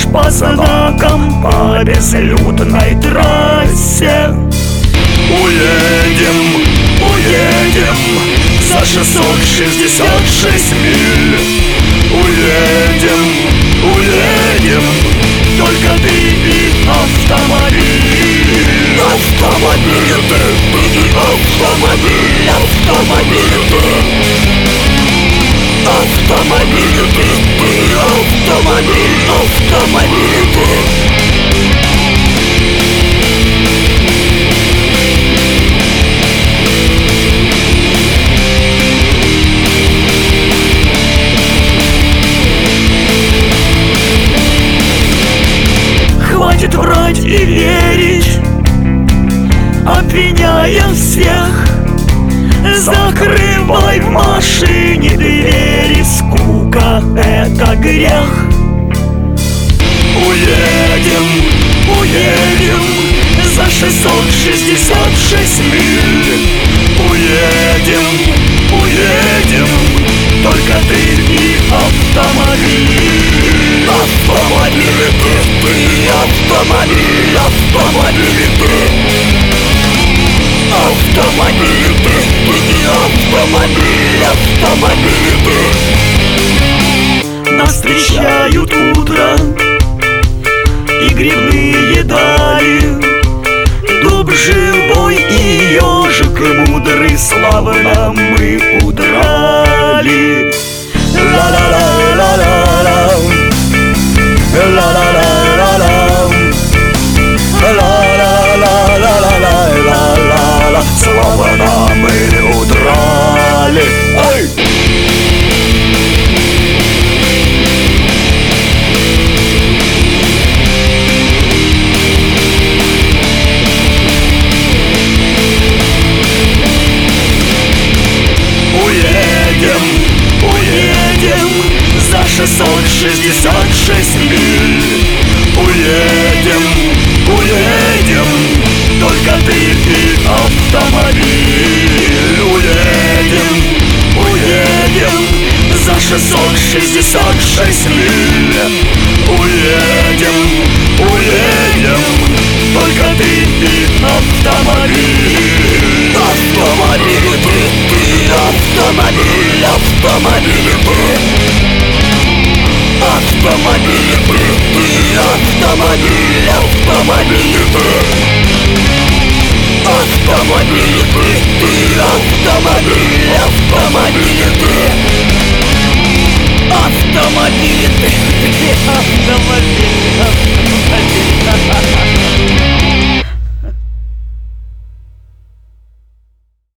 по знакам по безлюдной трассе. Уедем, уедем за 666 миль. Уедем, уедем, только ты и автомобиль. Автомобиль ты, автомобиль, автомобиль ты. Автомобиль ты, автомобиль, автомобиль ты. Хватит врать и верить, обвиняя всех. Закрывай в машине двери, скука — это грех. Уедем, уедем за 666 миль. Уедем, уедем, только ты и автомобиль. Автомобиль ты, автомобиль, автомобиль ты. Автомобиль ты, автомобиль, автомобиль ты. Нас встречают утро и грибные дали, дуб живой и ежик мудрый, славно мы удрали. Ла-ла-ла-ла-ла-ла, ла-ла-ла-ла-ла, ла-ла-ла-ла-ла-ла-ла, славно мы удрали. Ай! Уедем, уедем за 666 миль. Уедем, уедем, только ты и автомобиль. Уедем, уедем за 666 миль. Уедем, уедем.